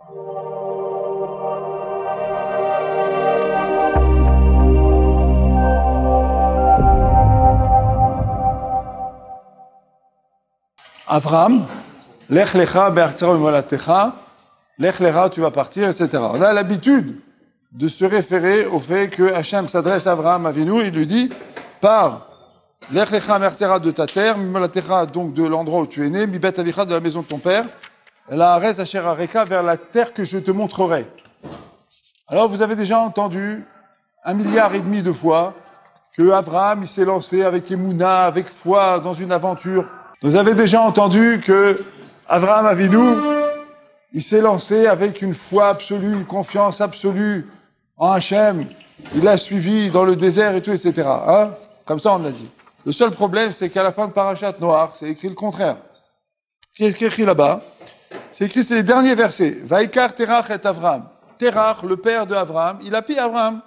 Avram, Lech lecha be'artzara u'molatecha, Lech lecha, tu vas partir, etc. On a l'habitude de se référer au fait que Hachem s'adresse à Avraham Avinu, il lui dit, pars, Lech lecha be'artzara de ta terre, molatecha, donc de l'endroit où tu es né, mibet avicha, de la maison de ton père, la arez asher areka, vers la terre que je te montrerai. Alors vous avez déjà entendu 1,5 milliard de fois que Avraham, il s'est lancé avec Emouna, avec foi, dans une aventure. Vous avez déjà entendu que Avraham Avinu, il s'est lancé avec une foi absolue, une confiance absolue en Hachem. Il a suivi dans le désert et tout, etc. Hein? Comme ça, on a dit. Le seul problème, c'est qu'à la fin de Parashat Noach, c'est écrit le contraire. Qu'est-ce qui est écrit là-bas? C'est écrit, c'est les derniers versets. Vaikar Terach et Avraham. Terach, le père de Avraham, il a pris Avraham.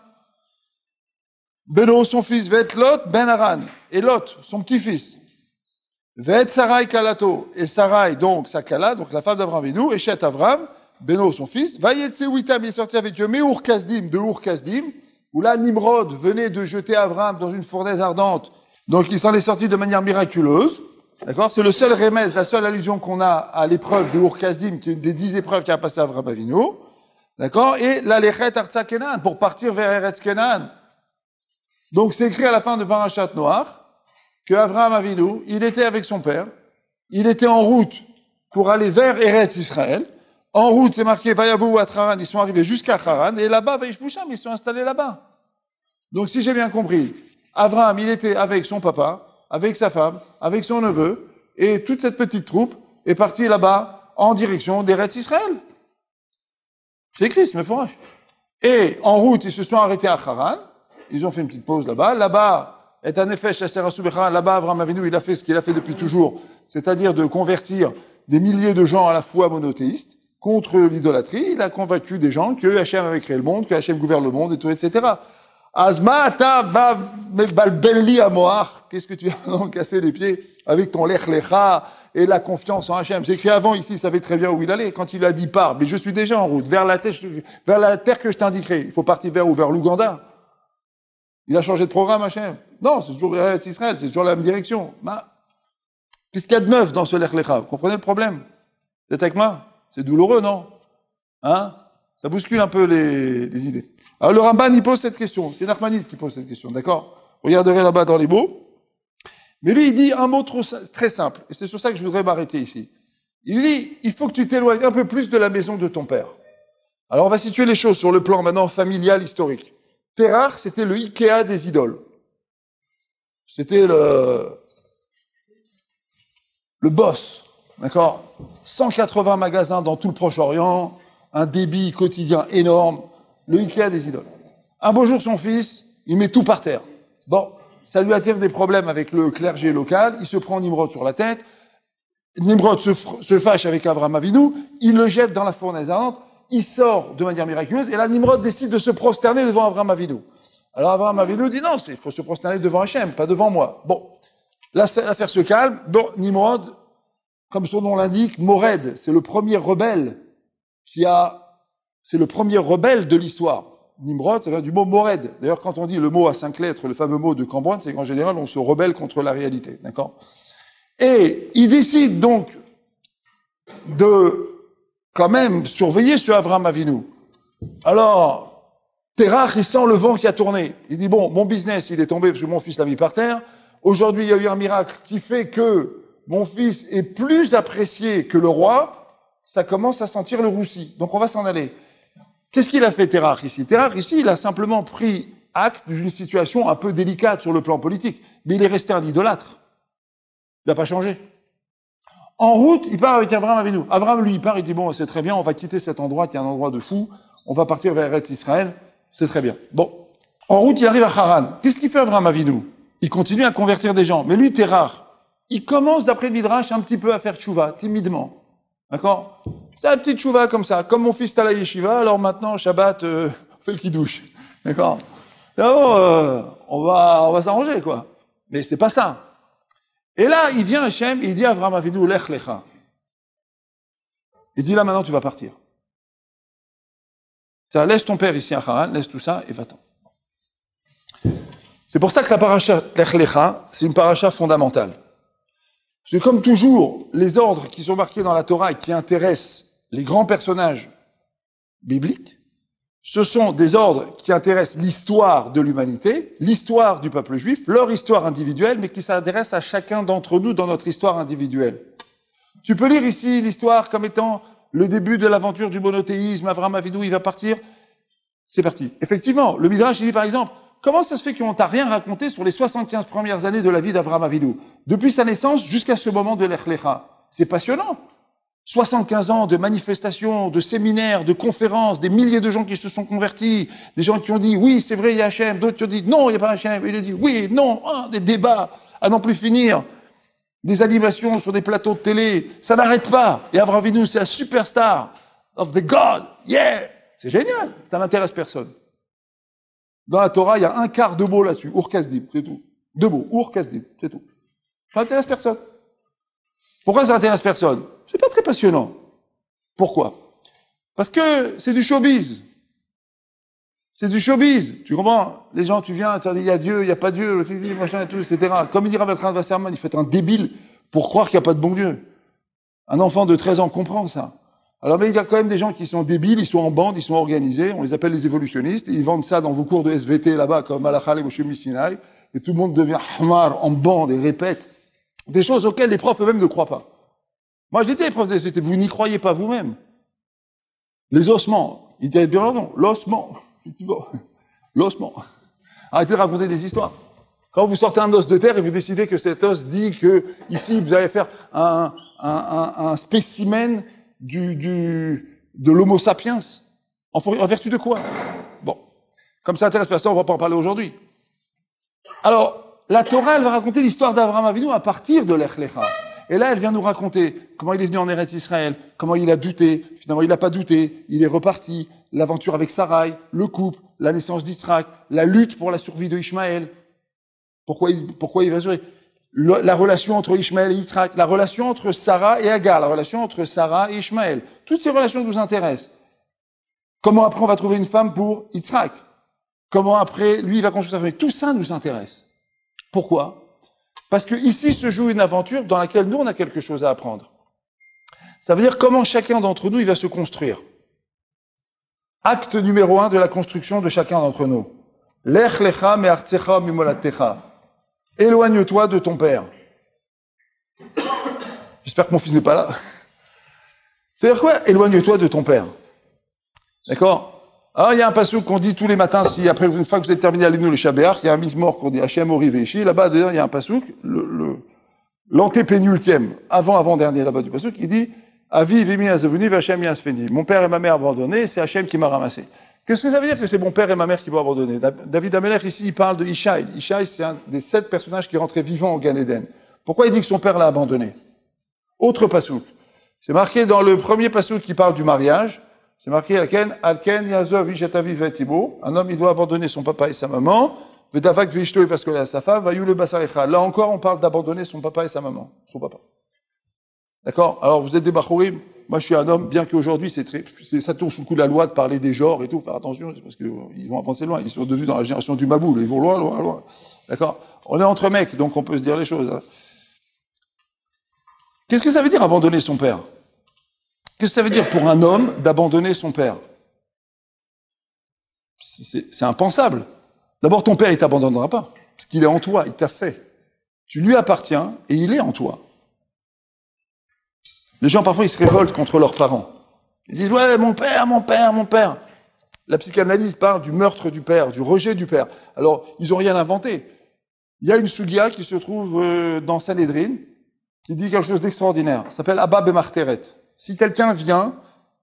Beno, son fils, Vet Lot, Ben Haran. Et Lot, son petit-fils. Vet Sarai Kalato, et Sarai, donc sa Kala, donc la femme d'Avraham Avinu, et Chet Avraham, Beno, son fils, Vayetse Witam, il est sorti avec eux, mais Ur-Kasdim, de Ur-Kasdim, où là, Nimrod venait de jeter Avraham dans une fournaise ardente, donc il s'en est sorti de manière miraculeuse, d'accord? C'est le seul remèze, la seule allusion qu'on a à l'épreuve de Ur-Kasdim, qui est une des 10 épreuves qui a passé Avraham Avinu, d'accord? Et la Lechet Artsa Kenan, pour partir vers Eretz Kenan. Donc c'est écrit à la fin de Parashat Noach, que Avraham Avinu, il était avec son père, il était en route pour aller vers Eretz Israël. En route, c'est marqué Vayavu at Haran, ils sont arrivés jusqu'à Haran, et là-bas, Vaishvusham, ils sont installés là-bas. Donc si j'ai bien compris, Avraham, il était avec son papa, avec sa femme, avec son neveu, et toute cette petite troupe est partie là-bas en direction d'Eretz Israël. C'est écrit, c'est méforache. Et en route, ils se sont arrêtés à Haran, ils ont fait une petite pause là-bas. Là-bas, est un effet là-bas, Avraham Avinu, il a fait ce qu'il a fait depuis toujours, c'est-à-dire de convertir des milliers de gens à la foi monothéiste contre l'idolâtrie. Il a convaincu des gens que Hachem avait créé le monde, que Hachem gouverne le monde, et tout, etc. Azma, ta, va, balbelli à Moach. Qu'est-ce que tu vas donc casser les pieds avec ton lech lecha et la confiance en Hachem? C'est écrit avant ici, il savait très bien où il allait. Quand il a dit pars, mais je suis déjà en route, vers la terre que je t'indiquerai. Il faut partir vers où? Vers l'Ouganda. Il a changé de programme, Hachem. Non, c'est toujours Israël, c'est toujours la même direction. Qu'est-ce qu'il y a de neuf dans ce Lech Lecha? Vous comprenez le problème? Vous êtes avec moi? C'est douloureux, non? Hein? Ça bouscule un peu les idées. Alors le Ramban, il pose cette question. C'est Nachmanide qui pose cette question, d'accord? Regarderez là-bas dans les mots. Mais lui, il dit un mot très simple. Et c'est sur ça que je voudrais m'arrêter ici. Il dit, il faut que tu t'éloignes un peu plus de la maison de ton père. Alors on va situer les choses sur le plan maintenant familial, historique. Terach, c'était le Ikea des idoles. C'était le boss, d'accord? 180 magasins dans tout le Proche-Orient, un débit quotidien énorme, le Ikea des idoles. Un beau jour, son fils, il met tout par terre. Bon, ça lui attire des problèmes avec le clergé local, il se prend Nimrod sur la tête, Nimrod se fâche avec Avraham Avinu, il le jette dans la fournaise ardente, il sort de manière miraculeuse, et là, Nimrod décide de se prosterner devant Avraham Avinu. Alors Avraham Avinu dit non, il faut se prosterner devant Hachem, pas devant moi. Bon, l'affaire se calme. Bon, Nimrod, comme son nom l'indique, Mored, c'est le premier rebelle c'est le premier rebelle de l'histoire. Nimrod, ça vient du mot Mored. D'ailleurs, quand on dit le mot à 5 lettres, le fameux mot de Cambronne, c'est qu'en général, on se rebelle contre la réalité, d'accord? Et il décide donc de quand même surveiller ce Avraham Avinu. Alors, Terach, il sent le vent qui a tourné. Il dit, bon, mon business, il est tombé parce que mon fils l'a mis par terre. Aujourd'hui, il y a eu un miracle qui fait que mon fils est plus apprécié que le roi. Ça commence à sentir le roussi. Donc, on va s'en aller. Qu'est-ce qu'il a fait, Terach, ici? Terach, ici, il a simplement pris acte d'une situation un peu délicate sur le plan politique. Mais il est resté un idolâtre. Il n'a pas changé. En route, il part avec Avraham Avinu. Avraham, lui, il part, il dit, bon, c'est très bien, on va quitter cet endroit qui est un endroit de fou. On va partir vers Eretz Israël. C'est très bien. Bon. En route, il arrive à Haran. Qu'est-ce qu'il fait Avraham Avinu? Il continue à convertir des gens. Mais lui, Terach, il commence, d'après le Midrash, un petit peu à faire tchouva, timidement. D'accord? C'est un petit tchouva comme ça. Comme mon fils est à la yeshiva, alors maintenant, Shabbat, on fait le kidouche. D'accord? On va s'arranger, quoi. Mais c'est pas ça. Et là, il vient Hachem, et il dit à Avraham Avinu, Lech Lecha. Il dit là, maintenant, tu vas partir. C'est-à-dire, laisse ton père ici à Haran, laisse tout ça et va-t'en. C'est pour ça que la paracha Lech Lecha, c'est une paracha fondamentale. Parce que comme toujours, les ordres qui sont marqués dans la Torah et qui intéressent les grands personnages bibliques, ce sont des ordres qui intéressent l'histoire de l'humanité, l'histoire du peuple juif, leur histoire individuelle, mais qui s'adressent à chacun d'entre nous dans notre histoire individuelle. Tu peux lire ici l'histoire comme étant le début de l'aventure du monothéisme, Avraham Avinu, il va partir, c'est parti. Effectivement, le Midrash, il dit par exemple, comment ça se fait qu'on ne t'a rien raconté sur les 75 premières années de la vie d'Avraham Avinu, depuis sa naissance jusqu'à ce moment de Lech Lecha? C'est passionnant. 75 ans de manifestations, de séminaires, de conférences, des milliers de gens qui se sont convertis, des gens qui ont dit oui, c'est vrai, il y a Hachem, d'autres qui ont dit non, il n'y a pas Hachem, il a dit oui, non, des débats à n'en plus finir, des animations sur des plateaux de télé, ça n'arrête pas. Et Avraham Avinu, c'est la superstar of the God, yeah, c'est génial, ça n'intéresse personne. Dans la Torah, il y a un quart de mot là-dessus, Ur Kasdim, c'est tout. 2 mots, Ur Kasdim, c'est tout. Ça n'intéresse personne. Pourquoi ça n'intéresse personne? C'est pas très passionnant. Pourquoi? Parce que c'est du showbiz. C'est du showbiz. Tu comprends? Les gens, tu viens, tu dis, il y a Dieu, il n'y a pas Dieu, machin et tout, etc. Comme il dit Rav Elchanan Wasserman, il faut être un débile pour croire qu'il n'y a pas de bon Dieu. Un enfant de 13 ans comprend ça. Alors, mais il y a quand même des gens qui sont débiles, ils sont en bande, ils sont organisés, on les appelle les évolutionnistes, et ils vendent ça dans vos cours de SVT là-bas, comme Malachal et Moshe Missinai, et tout le monde devient hamar en bande et répète des choses auxquelles les profs eux-mêmes ne croient pas. Moi, j'étais prof de SVT, vous n'y croyez pas vous-même. Les ossements, il était bien leur nom, l'ossement, effectivement, l'ossement. Arrêtez de raconter des histoires. Quand vous sortez un os de terre et vous décidez que cet os dit que, ici, vous allez faire un spécimen de l'homo sapiens. En vertu de quoi? Bon. Comme ça intéresse personne, on va pas en parler aujourd'hui. Alors, la Torah, elle va raconter l'histoire d'Avraham Avinu à partir de Lech Lecha. Et là, elle vient nous raconter comment il est venu en Eretz Israël, comment il a douté, finalement il n'a pas douté, il est reparti, l'aventure avec Sarai, le couple, la naissance d'Israël, la lutte pour la survie de Ishmaël. Pourquoi il va survivre? La relation entre Ishmaël et Yitzhak, la relation entre Sarah et Agar, la relation entre Sarah et Ishmaël. Toutes ces relations nous intéressent. Comment après on va trouver une femme pour Yitzhak? Comment après, lui, il va construire sa famille? Tout ça nous intéresse. Pourquoi? Parce que ici se joue une aventure dans laquelle nous, on a quelque chose à apprendre. Ça veut dire comment chacun d'entre nous, il va se construire. Acte numéro 1 de la construction de chacun d'entre nous. Lech lecha me'artzecha mimolatecha. Éloigne-toi de ton père. J'espère que mon fils n'est pas là. C'est-à-dire quoi? Éloigne-toi de ton père. D'accord? Alors, il y a un passouk qu'on dit tous les matins, si après, une fois que vous avez terminé à l'Inu le Shabbat, il y a un mizmor qu'on dit Hachem Ori Veishi. Là-bas, d'ailleurs, il y a un passouk, l'antépénultième, avant-dernier là-bas du passouk, il dit Avi vimi azavuni v'Hachem yasfeni. Mon père et ma mère abandonnés, c'est Hachem qui m'a ramassé. Qu'est-ce que ça veut dire que c'est mon père et ma mère qui m'ont abandonné? David Amelech, ici, il parle de Ishaï. Ishaï, c'est un des 7 personnages qui rentraient vivants au Gan Eden. Pourquoi il dit que son père l'a abandonné? Autre passouk. C'est marqué dans le premier passouk qui parle du mariage. C'est marqué Alken Yazov Ishatavi Vetimo. Un homme, il doit abandonner son papa et sa maman. Vedavak Vishto et Vaskola à sa femme. Vayou le Basarecha. Là encore, on parle d'abandonner son papa et sa maman. Son papa. D'accord? Alors, vous êtes des Bachourim. Moi, je suis un homme, bien qu'aujourd'hui, ça tourne sous le coup de la loi de parler des genres et tout. Faire attention, c'est parce qu'ils vont avancer loin. Ils sont devenus dans la génération du Maboul. Ils vont loin, loin, loin. D'accord? On est entre mecs, donc on peut se dire les choses. Hein. Qu'est-ce que ça veut dire abandonner son père? Qu'est-ce que ça veut dire pour un homme d'abandonner son père? C'est impensable. D'abord, ton père, il t'abandonnera pas. Parce qu'il est en toi, il t'a fait. Tu lui appartiens et il est en toi. Les gens, parfois, ils se révoltent contre leurs parents. Ils disent, ouais, mon père, mon père, mon père. La psychanalyse parle du meurtre du père, du rejet du père. Alors, ils n'ont rien inventé. Il y a une sugia qui se trouve dans Sanhedrin, qui dit quelque chose d'extraordinaire. Ça s'appelle Abba Bemarteret. Si quelqu'un vient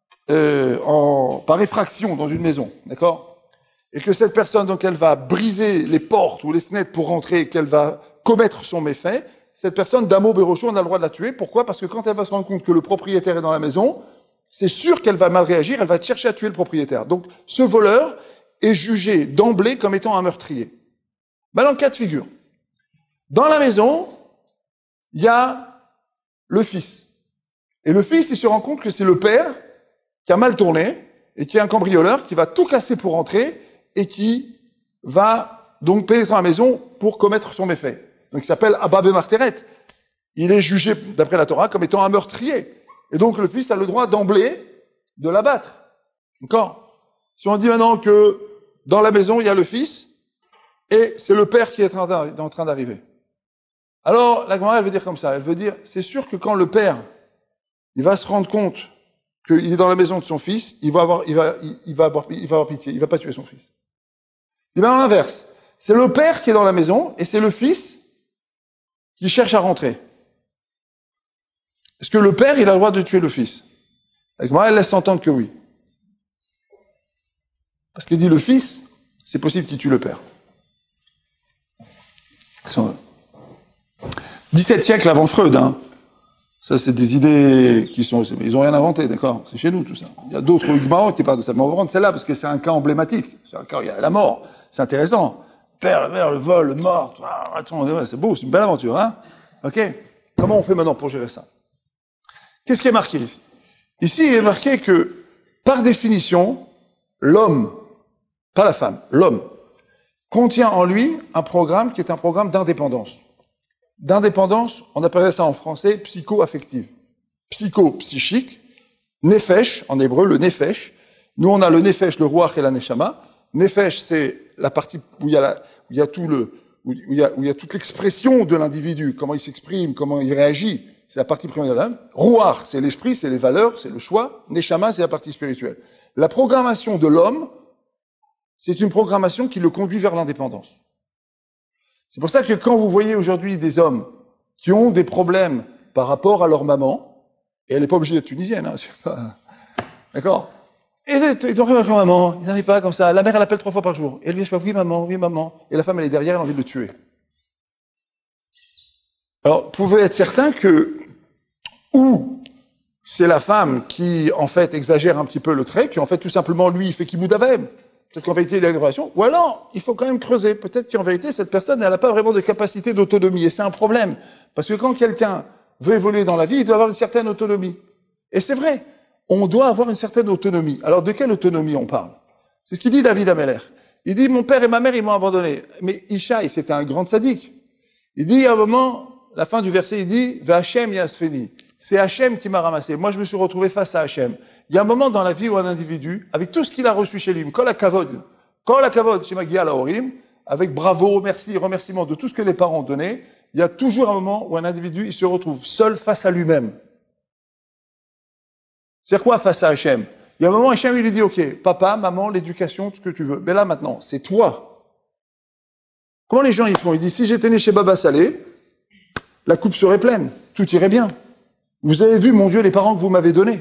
par effraction dans une maison, d'accord, et que cette personne, donc, elle va briser les portes ou les fenêtres pour rentrer, qu'elle va commettre son méfait, cette personne, Damo Berocho, on a le droit de la tuer. Pourquoi? Parce que quand elle va se rendre compte que le propriétaire est dans la maison, c'est sûr qu'elle va mal réagir, elle va chercher à tuer le propriétaire. Donc, ce voleur est jugé d'emblée comme étant un meurtrier. Maintenant, cas de figure. Dans la maison, il y a le fils. Et le fils, il se rend compte que c'est le père qui a mal tourné, et qui est un cambrioleur qui va tout casser pour entrer et qui va donc pénétrer dans la maison pour commettre son méfait. Donc il s'appelle Abba Bemarteret. Il est jugé, d'après la Torah, comme étant un meurtrier. Et donc le fils a le droit d'emblée de l'abattre. D'accord? Si on dit maintenant que dans la maison, il y a le fils, et c'est le père qui est en train d'arriver. Alors, la Gemara, elle veut dire comme ça. Elle veut dire, c'est sûr que quand le père, il va se rendre compte qu'il est dans la maison de son fils, il va avoir pitié, il va pas tuer son fils. Et bien, à l'inverse. C'est le père qui est dans la maison, et c'est le fils qui cherche à rentrer. Est-ce que le père, il a le droit de tuer le fils? La Gemara, elle laisse entendre que oui. Parce qu'il dit le fils, c'est possible qu'il tue le père. 17 siècles avant Freud, hein. Ça, c'est des idées qui sont... Ils n'ont rien inventé, d'accord? C'est chez nous, tout ça. Il y a d'autres Gemara qui parlent de ça. Mais on va prendre celle-là, parce que c'est un cas emblématique. C'est un cas où il y a la mort. C'est intéressant. Père, la mère, le vol, le mort. Attends, c'est beau, c'est une belle aventure, hein? Ok? Comment on fait maintenant pour gérer ça? Qu'est-ce qui est marqué ici? Ici, il est marqué que, par définition, l'homme, pas la femme, l'homme, contient en lui un programme qui est un programme d'indépendance. D'indépendance, on appellerait ça en français psycho-affective. Psycho-psychique, nefesh, en hébreu, le nefesh. Nous, on a le nefesh, le ruach et la neshama. Nefesh, c'est la partie où il y a toute l'expression de l'individu, comment il s'exprime, comment il réagit. C'est la partie première de l'âme. Ruach, c'est l'esprit, c'est les valeurs, c'est le choix. Neshama, c'est la partie spirituelle. La programmation de l'homme, c'est une programmation qui le conduit vers l'indépendance. C'est pour ça que quand vous voyez aujourd'hui des hommes qui ont des problèmes par rapport à leur maman, et elle n'est pas obligée d'être tunisienne, hein, c'est pas... D'accord? Et ils ont problème avec leur maman, ils n'arrivent pas comme ça. La mère, elle appelle 3 fois par jour. Et elle lui dit, oui maman, oui maman. Et la femme, elle est derrière, elle a envie de le tuer. Alors, vous pouvez être certain que, ou c'est la femme qui, en fait, exagère un petit peu le trait, qui, en fait, tout simplement, lui, il fait kiboud avem. Peut-être qu'en vérité, il a une relation. Ou alors, il faut quand même creuser. Peut-être qu'en vérité, cette personne, elle n'a pas vraiment de capacité d'autonomie. Et c'est un problème. Parce que quand quelqu'un veut évoluer dans la vie, il doit avoir une certaine autonomie. Et c'est vrai. On doit avoir une certaine autonomie. Alors, de quelle autonomie on parle? C'est ce qu'il dit David Ameller. Il dit, mon père et ma mère, ils m'ont abandonné. Mais Ishaï, c'était un grand sadique. Il dit, à un moment, la fin du verset, il dit, V'Hachem yasfeni. C'est Hachem qui m'a ramassé. Moi, je me suis retrouvé face à Hachem. Il y a un moment dans la vie où un individu, avec tout ce qu'il a reçu chez lui, kol hakavod, chez Magia Laorim, avec bravo, merci, remerciement de tout ce que les parents ont donné, il y a toujours un moment où un individu, il se retrouve seul face à lui-même. C'est quoi face à Hachem? Il y a un moment, Hachem, il lui dit, ok, papa, maman, l'éducation, tout ce que tu veux. Mais là, maintenant, c'est toi. Comment les gens, ils font? Ils disent, si j'étais né chez Baba Salé, la coupe serait pleine, tout irait bien. Vous avez vu, mon Dieu, les parents que vous m'avez donnés.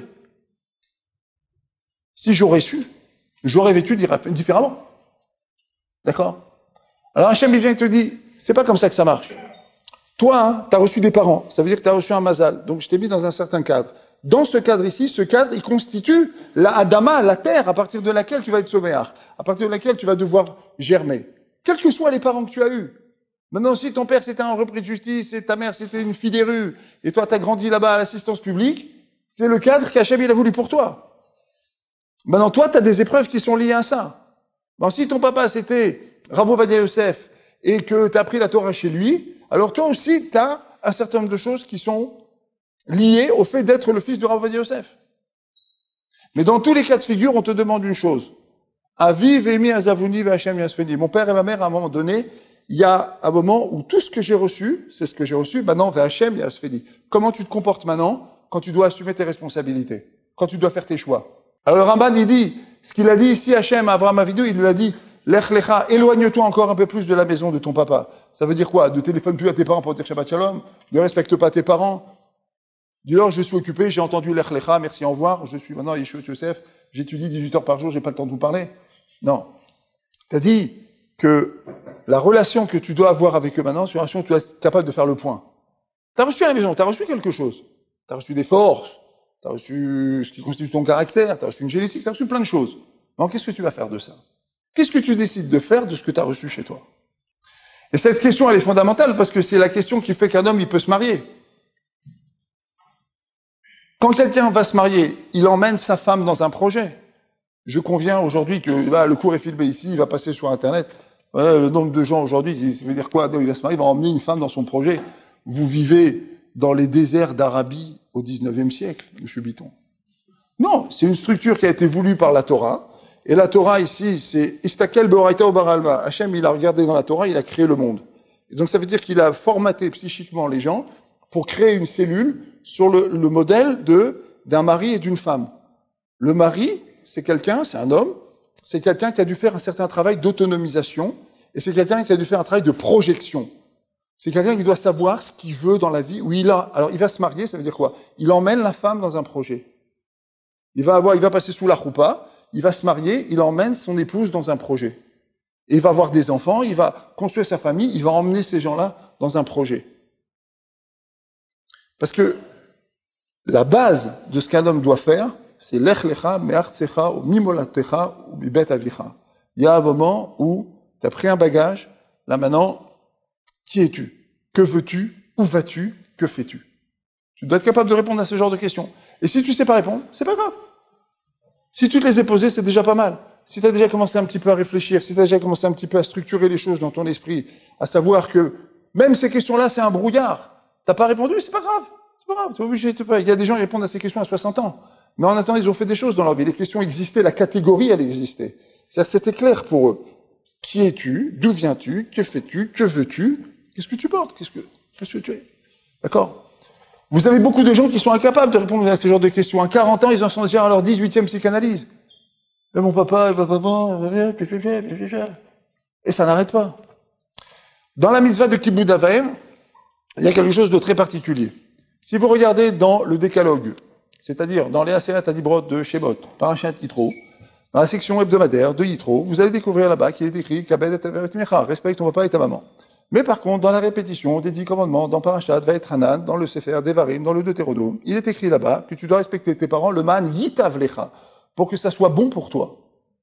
Si j'aurais su, j'aurais vécu différemment. D'accord? Alors Hachem, il vient et te dit, c'est pas comme ça que ça marche. Toi, hein, t'as reçu des parents, ça veut dire que t'as reçu un mazal, donc je t'ai mis dans un certain cadre. Dans ce cadre ici, ce cadre, il constitue la Adama, la terre, à partir de laquelle tu vas être somméar, à partir de laquelle tu vas devoir germer. Quels que soient les parents que tu as eus. Maintenant, si ton père c'était un repris de justice, et ta mère c'était une fille des rues, et toi t'as grandi là-bas à l'assistance publique, c'est le cadre qu'Hachem il a voulu pour toi. Maintenant, toi, tu as des épreuves qui sont liées à ça. Bon, si ton papa, c'était Rav Ovadia Yosef, et que tu as appris la Torah chez lui, alors toi aussi, tu as un certain nombre de choses qui sont liées au fait d'être le fils de Rav Ovadia Yosef. Mais dans tous les cas de figure, on te demande une chose. Aviv emi azavuni ve'Hachem yasfeni. Mon père et ma mère, à un moment donné, il y a un moment où tout ce que j'ai reçu, c'est ce que j'ai reçu, maintenant, ve'Hachem yasfeni. Comment tu te comportes maintenant quand tu dois assumer tes responsabilités, quand tu dois faire tes choix? Alors le Ramban, il dit, ce qu'il a dit ici, Hachem, Avraham Avidu, il lui a dit, Lech lecha, éloigne-toi encore un peu plus de la maison de ton papa. Ça veut dire quoi? Ne téléphone plus à tes parents pour dire Shabbat Shalom, ne respecte pas tes parents. Dis-leur, je suis occupé, j'ai entendu Lech lecha, merci, au revoir, je suis maintenant à Yeshua Yosef, j'étudie 18 heures par jour, j'ai pas le temps de vous parler. Non. T'as dit que la relation que tu dois avoir avec eux maintenant, c'est une relation où tu es capable de faire le point. T'as reçu à la maison, t'as reçu quelque chose. T'as reçu des forces. T'as reçu ce qui constitue ton caractère, t'as reçu une génétique, t'as reçu plein de choses. Alors, qu'est-ce que tu vas faire de ça? Qu'est-ce que tu décides de faire de ce que t'as reçu chez toi? Et cette question, elle est fondamentale parce que c'est la question qui fait qu'un homme, il peut se marier. Quand quelqu'un va se marier, il emmène sa femme dans un projet. Je conviens aujourd'hui que le cours est filmé ici, il va passer sur Internet. Ouais, le nombre de gens aujourd'hui, ça veut dire quoi? Il va se marier, il va emmener une femme dans son projet. Vous vivez dans les déserts d'Arabie au 19e siècle, M. Bitton. Non, c'est une structure qui a été voulue par la Torah. Et la Torah ici, c'est Istakel Beoraita ou Baralma. Hachem, il a regardé dans la Torah, il a créé le monde. Et donc ça veut dire qu'il a formaté psychiquement les gens pour créer une cellule sur le modèle d'un mari et d'une femme. Le mari, c'est quelqu'un, c'est un homme, c'est quelqu'un qui a dû faire un certain travail d'autonomisation, et c'est quelqu'un qui a dû faire un travail de projection. C'est quelqu'un qui doit savoir ce qu'il veut dans la vie, alors il va se marier, ça veut dire quoi? Il emmène la femme dans un projet. Il va passer sous la choupa, il va se marier, il emmène son épouse dans un projet. Et il va avoir des enfants, il va construire sa famille, il va emmener ces gens-là dans un projet. Parce que la base de ce qu'un homme doit faire, c'est lech lecha, me'artsecha, ou mimolatecha, ou mibet avicha. Il y a un moment où tu as pris un bagage, là maintenant, qui es-tu? Que veux-tu? Où vas-tu? Que fais-tu? Tu dois être capable de répondre à ce genre de questions. Et si tu sais pas répondre, c'est pas grave. Si tu te les as posées, c'est déjà pas mal. Si tu as déjà commencé un petit peu à réfléchir, si tu as déjà commencé un petit peu à structurer les choses dans ton esprit, à savoir que même ces questions-là, c'est un brouillard. T'as pas répondu, c'est pas grave. C'est pas grave, t'es obligé. Il y a des gens qui répondent à ces questions à 60 ans. Mais en attendant, ils ont fait des choses dans leur vie. Les questions existaient, la catégorie, elle existait. C'est-à-dire, c'était clair pour eux. Qui es-tu? D'où viens-tu? Que fais-tu? Que veux-tu? Qu'est-ce que tu portes? Qu'est-ce que tu es? D'accord? Vous avez beaucoup de gens qui sont incapables de répondre à ce genre de questions. À 40 ans, ils en sont déjà à leur 18e psychanalyse. Et mon papa, et ça n'arrête pas. Dans la mitzvah de Kibbutz Avaim, il y a quelque chose de très particulier. Si vous regardez dans le décalogue, c'est-à-dire dans les Aseret Adibrot de Shemot, Parashat Yitro, dans la section hebdomadaire de Yitro, vous allez découvrir là-bas qu'il est écrit Kabed et Taver et Micha, respecte ton papa et ta maman. Mais par contre, dans la répétition des 10 commandements, dans Parashat Vaetchanan, dans le Sefer Devarim, dans le Deutéronome, il est écrit là-bas que tu dois respecter tes parents, le man Yitav Lecha, pour que ça soit bon pour toi.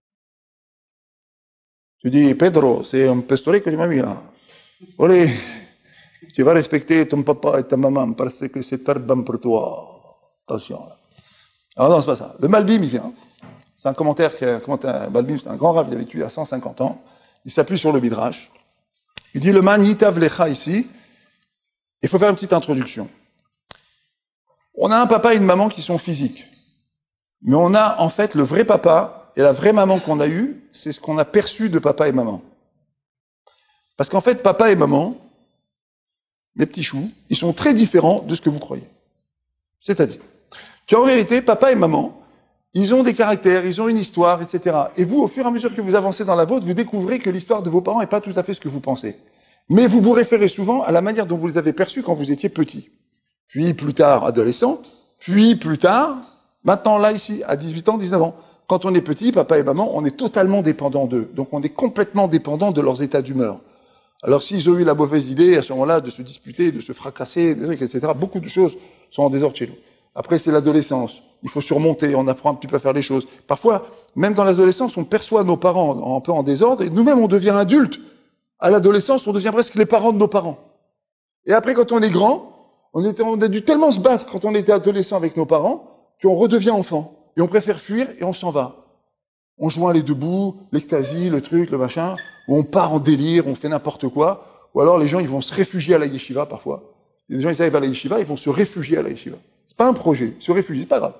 Tu dis, Pedro, c'est un pestoré que tu m'as mis là. Olé, tu vas respecter ton papa et ta maman parce que c'est tarbam pour toi. Attention. Là. Alors non, c'est pas ça. Le Malbim, il vient. C'est un commentaire Malbim, c'est un grand rav, il a vécu à 150 ans. Il s'appuie sur le Midrash. Il dit, le man Yitav Lecha ici. Il faut faire une petite introduction. On a un papa et une maman qui sont physiques. Mais on a, en fait, le vrai papa et la vraie maman qu'on a eue, c'est ce qu'on a perçu de papa et maman. Parce qu'en fait, papa et maman, mes petits choux, ils sont très différents de ce que vous croyez. C'est-à-dire, qu'en vérité, papa et maman, ils ont des caractères, ils ont une histoire, etc. Et vous, au fur et à mesure que vous avancez dans la vôtre, vous découvrez que l'histoire de vos parents n'est pas tout à fait ce que vous pensez. Mais vous vous référez souvent à la manière dont vous les avez perçus quand vous étiez petit. Puis plus tard, adolescent. Puis plus tard, maintenant là, ici, à 18 ans, 19 ans. Quand on est petit, papa et maman, on est totalement dépendants d'eux. Donc on est complètement dépendant de leurs états d'humeur. Alors s'ils ont eu la mauvaise idée, à ce moment-là, de se disputer, de se fracasser, etc., beaucoup de choses sont en désordre chez nous. Après, c'est l'adolescence. Il faut surmonter, on apprend un petit peu à faire les choses. Parfois, même dans l'adolescence, on perçoit nos parents un peu en désordre, et nous-mêmes, on devient adultes. À l'adolescence, on devient presque les parents de nos parents. Et après, quand on est grand, on a dû tellement se battre quand on était adolescent avec nos parents, qu'on redevient enfant. Et on préfère fuir, et on s'en va. On joint les deux bouts, l'ecstasy, le truc, le machin, ou on part en délire, on fait n'importe quoi, ou alors les gens, ils vont se réfugier à la yeshiva, parfois. Les gens, ils arrivent à la yeshiva, ils vont se réfugier à la yeshiva. C'est pas un projet, se réfugier, c'est pas grave.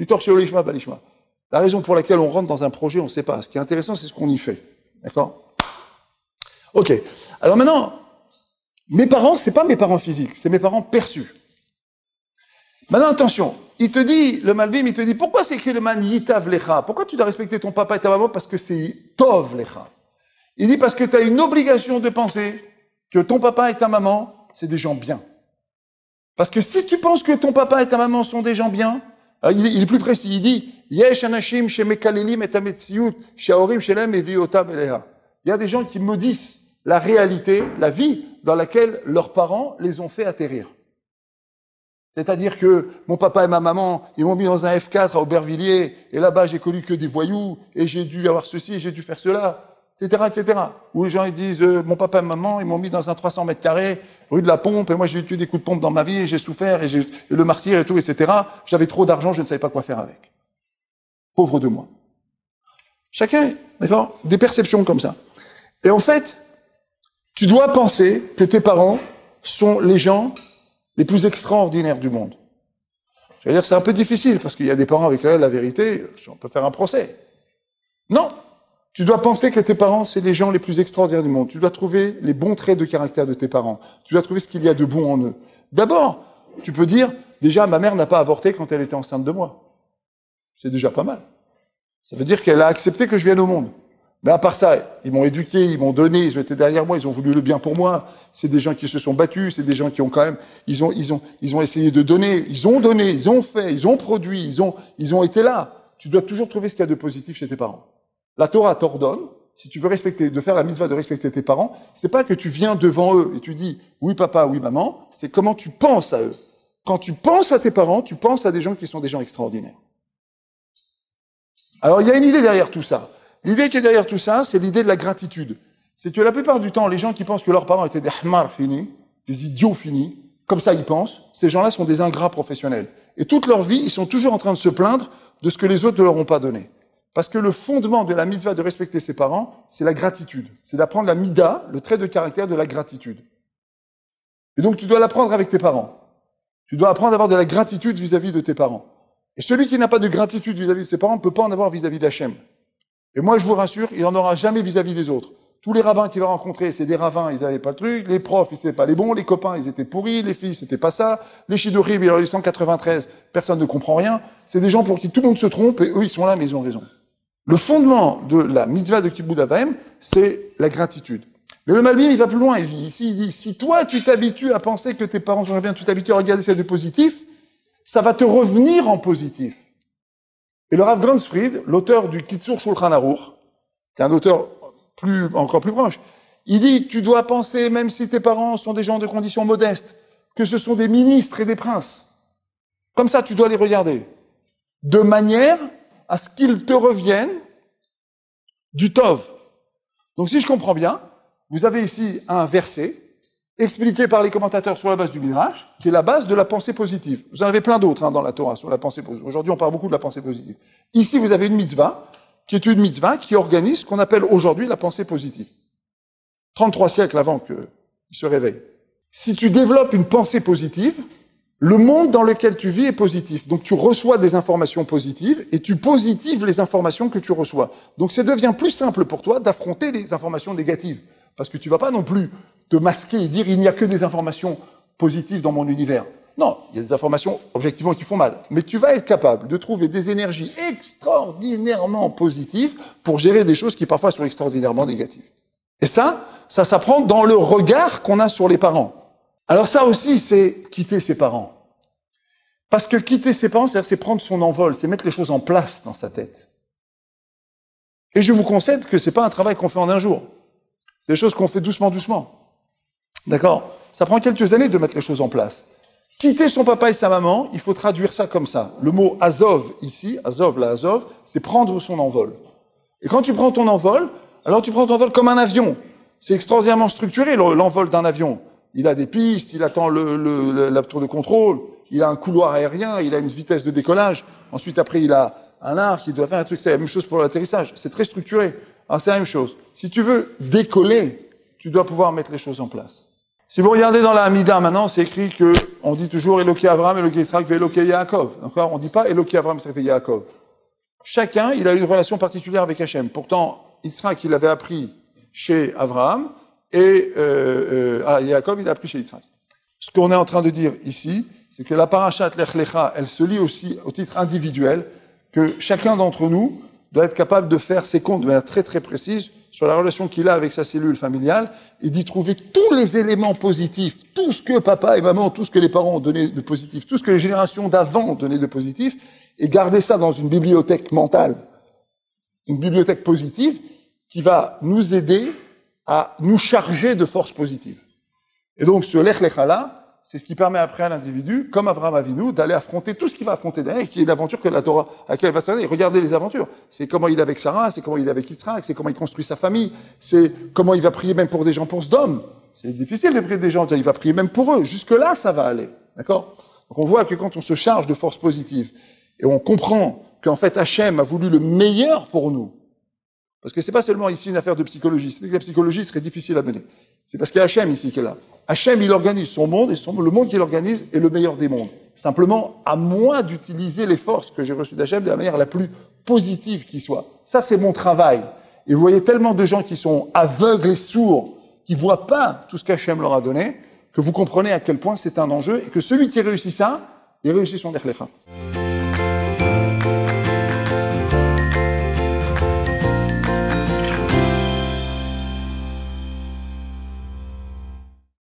La raison pour laquelle on rentre dans un projet, on ne sait pas. Ce qui est intéressant, c'est ce qu'on y fait. D'accord? Ok. Alors maintenant, mes parents, c'est pas mes parents physiques, c'est mes parents perçus. Maintenant, attention. Il te dit, le Malbim, il te dit, pourquoi c'est écrit le man yitav lecha? Pourquoi tu dois respecter ton papa et ta maman? Parce que c'est tov lecha. Il dit parce que tu as une obligation de penser que ton papa et ta maman, c'est des gens bien. Parce que si tu penses que ton papa et ta maman sont des gens bien, il est plus précis, il dit, yesh anashim shemekalelim et ametziut shaorim shelem eviotam eleha. Il y a des gens qui maudissent la réalité, la vie dans laquelle leurs parents les ont fait atterrir. C'est-à-dire que mon papa et ma maman, ils m'ont mis dans un F4 à Aubervilliers, et là-bas j'ai connu que des voyous, et j'ai dû avoir ceci, et j'ai dû faire cela, etc., etc. Où les gens ils disent, mon papa et ma maman, ils m'ont mis dans un 300 mètres carrés, rue de la Pompe, et moi j'ai eu des coups de pompe dans ma vie, et j'ai souffert, et le martyr et tout, etc. J'avais trop d'argent, je ne savais pas quoi faire avec. Pauvre de moi. Chacun, d'accord, des perceptions comme ça. Et en fait, tu dois penser que tes parents sont les gens les plus extraordinaires du monde. Je veux dire, c'est un peu difficile, parce qu'il y a des parents avec lesquels, la vérité, on peut faire un procès. Non. Tu dois penser que tes parents, c'est les gens les plus extraordinaires du monde. Tu dois trouver les bons traits de caractère de tes parents. Tu dois trouver ce qu'il y a de bon en eux. D'abord, tu peux dire, déjà, ma mère n'a pas avorté quand elle était enceinte de moi. C'est déjà pas mal. Ça veut dire qu'elle a accepté que je vienne au monde. Mais à part ça, ils m'ont éduqué, ils m'ont donné, ils étaient derrière moi, ils ont voulu le bien pour moi. C'est des gens qui se sont battus, c'est des gens qui ont quand même, ils ont essayé de donner, ils ont fait, ils ont produit, ils ont été là. Tu dois toujours trouver ce qu'il y a de positif chez tes parents. La Torah t'ordonne, si tu veux respecter, de faire la mitzvah de respecter tes parents, c'est pas que tu viens devant eux et tu dis, oui papa, oui maman, c'est comment tu penses à eux. Quand tu penses à tes parents, tu penses à des gens qui sont des gens extraordinaires. Alors, il y a une idée derrière tout ça. L'idée qui est derrière tout ça, c'est l'idée de la gratitude. C'est que la plupart du temps, les gens qui pensent que leurs parents étaient des hmar finis, des idiots finis, comme ça ils pensent, ces gens-là sont des ingrats professionnels. Et toute leur vie, ils sont toujours en train de se plaindre de ce que les autres ne leur ont pas donné. Parce que le fondement de la mitzvah de respecter ses parents, c'est la gratitude. C'est d'apprendre la mida, le trait de caractère de la gratitude. Et donc, tu dois l'apprendre avec tes parents. Tu dois apprendre à avoir de la gratitude vis-à-vis de tes parents. Et celui qui n'a pas de gratitude vis-à-vis de ses parents ne peut pas en avoir vis-à-vis d'Hachem. Et moi, je vous rassure, il n'en aura jamais vis-à-vis des autres. Tous les rabbins qu'il va rencontrer, c'est des ravins, ils n'avaient pas le truc. Les profs, ils n'étaient pas les bons. Les copains, ils étaient pourris. Les filles, c'était pas ça. Les Shidorim, il y en a eu 193. Personne ne comprend rien. C'est des gens pour qui tout le monde se trompe et eux, ils sont là, mais ils ont raison. Le fondement de la mitzvah de Kibbout Av Va'em, c'est la gratitude. Mais le Malbim, il va plus loin. Il dit, si toi, tu t'habitues à penser que tes parents sont bien, tu t'habitues à regarder ce qu'il y a de positif, ça va te revenir en positif. Et le Rav Gransfried, l'auteur du Kitzur Shulchan Aruch, qui est un auteur encore plus proche, il dit, tu dois penser, même si tes parents sont des gens de conditions modestes, que ce sont des ministres et des princes. Comme ça, tu dois les regarder. De manière à ce qu'ils te reviennent du Tov. Donc si je comprends bien, vous avez ici un verset expliqué par les commentateurs sur la base du Midrash, qui est la base de la pensée positive. Vous en avez plein d'autres dans la Torah sur la pensée positive. Aujourd'hui, on parle beaucoup de la pensée positive. Ici, vous avez une mitzvah, qui est une mitzvah qui organise ce qu'on appelle aujourd'hui la pensée positive. 33 siècles avant qu'il se réveille. Si tu développes une pensée positive, le monde dans lequel tu vis est positif. Donc tu reçois des informations positives et tu positives les informations que tu reçois. Donc ça devient plus simple pour toi d'affronter les informations négatives. Parce que tu vas pas non plus te masquer et dire il n'y a que des informations positives dans mon univers. Non, il y a des informations objectivement qui font mal. Mais tu vas être capable de trouver des énergies extraordinairement positives pour gérer des choses qui parfois sont extraordinairement négatives. Et ça s'apprend dans le regard qu'on a sur les parents. Alors ça aussi, c'est quitter ses parents. Parce que quitter ses parents, c'est prendre son envol, c'est mettre les choses en place dans sa tête. Et je vous concède que c'est pas un travail qu'on fait en un jour. C'est des choses qu'on fait doucement, doucement. D'accord? Ça prend quelques années de mettre les choses en place. Quitter son papa et sa maman, il faut traduire ça comme ça. Le mot Azov ici, Azov, la Azov, c'est prendre son envol. Et quand tu prends ton envol, alors tu prends ton envol comme un avion. C'est extraordinairement structuré, l'envol d'un avion. Il a des pistes, il attend la tour de contrôle, il a un couloir aérien, il a une vitesse de décollage. Ensuite, après, il a un arc, il doit faire un truc. C'est la même chose pour l'atterrissage. C'est très structuré. Alors, c'est la même chose. Si tu veux décoller, tu dois pouvoir mettre les choses en place. Si vous regardez dans la Hamida maintenant, c'est écrit que on dit toujours Eloké Avram, Eloké Yitzhak, Eloké Yaakov. D'accord? On dit pas Eloké Avram, Eloké Yaakov. Chacun, il a une relation particulière avec Hachem. Pourtant, Yitzhak, il avait appris chez Avraham, et Yaakov, il a appris chez Yitzhak. Ce qu'on est en train de dire ici, c'est que la parashat Lech Lecha, elle se lit aussi au titre individuel, que chacun d'entre nous doit être capable de faire ses comptes de manière très très précise sur la relation qu'il a avec sa cellule familiale et d'y trouver tous les éléments positifs, tout ce que papa et maman, tout ce que les parents ont donné de positif, tout ce que les générations d'avant ont donné de positif, et garder ça dans une bibliothèque mentale, une bibliothèque positive qui va nous aider à nous charger de forces positives. Et donc, ce Lech Lecha là, c'est ce qui permet après à l'individu, comme Avraham Avinu, d'aller affronter tout ce qu'il va affronter derrière, qui est l'aventure que la Torah, à laquelle il va s'arrêter. Regardez les aventures. C'est comment il est avec Sarah, c'est comment il est avec Yitzhak, c'est comment il construit sa famille, c'est comment il va prier même pour des gens pour Sodome. C'est difficile de prier des gens, il va prier même pour eux. Jusque-là, ça va aller. D'accord? Donc on voit que quand on se charge de forces positives, et on comprend qu'en fait Hachem a voulu le meilleur pour nous, Parce que c'est pas seulement ici une affaire de psychologie. C'est que la psychologie serait difficile à mener. C'est parce qu'il y a Hachem ici qui est là. Hachem, il organise son monde, et le monde qu'il organise est le meilleur des mondes. Simplement, à moi d'utiliser les forces que j'ai reçues d'Hachem de la manière la plus positive qui soit. Ça, c'est mon travail. Et vous voyez tellement de gens qui sont aveugles et sourds, qui voient pas tout ce qu'Hachem leur a donné, que vous comprenez à quel point c'est un enjeu, et que celui qui réussit ça, il réussit son Echlecha.